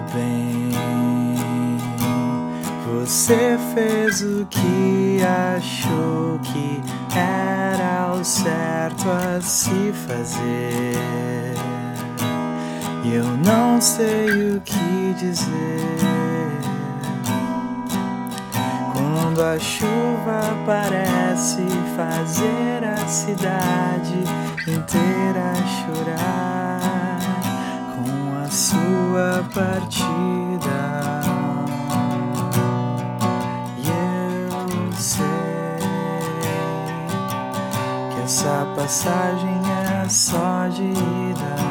bem. Você fez o que achou que era o certo a se fazer, e eu não sei o que dizer. Quando a chuva parece fazer a cidade inteira chorar com a sua partida, e eu sei que essa passagem é só de ida.